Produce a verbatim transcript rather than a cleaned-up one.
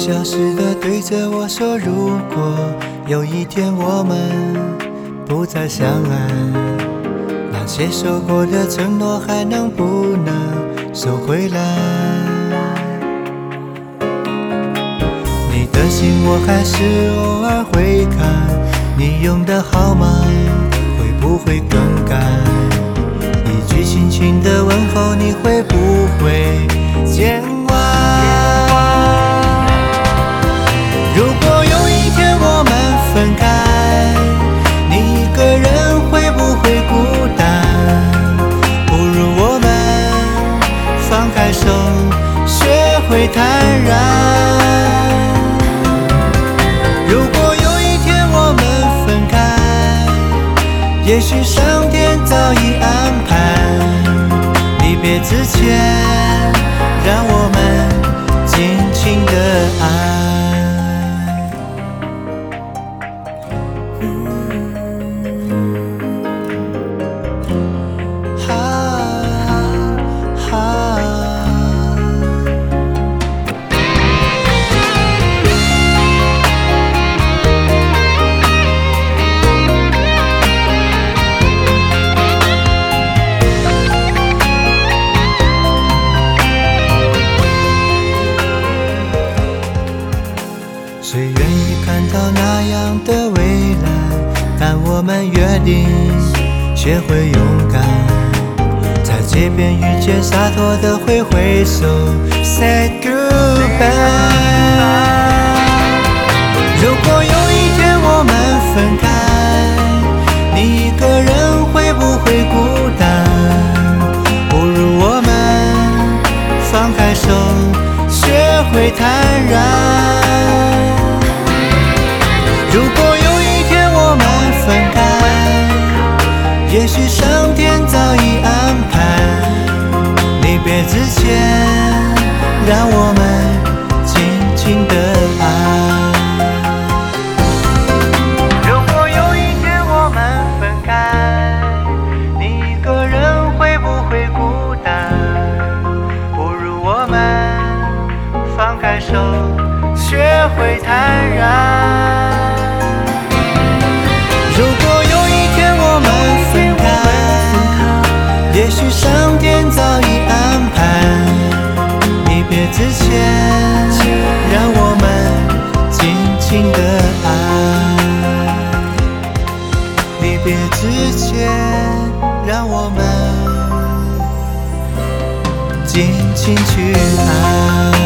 小时地对着我说，如果有一天我们不再相爱，那些说过的承诺还能不能收回来？你的信我还是偶尔会看，你用的号码会不会更改？一句轻轻的问候，你会不会见外？如果有一天我们分开，你一个人会不会孤单？不如我们放开手，学会坦然。如果有一天我们分开，也许上天早已安排，离别之前，让我们尽情地爱。谁愿意看到那样的未来？但我们约定学会勇敢，在街边遇见洒脱的挥挥手 Say goodbye。 如果有一天我们分开，你一个人会不会孤单？不如我们放开手，学会坦然。如果有一天我们分开，也许上天早已安排，离别之前，让我们尽情地爱。如果有一天我们分开，你一个人会不会孤单？不如我们放开手，学会坦然。如果有一天我们分开，也许上天早已安排，离别之前，让我们尽情地爱。离别之前，让我们尽情去爱。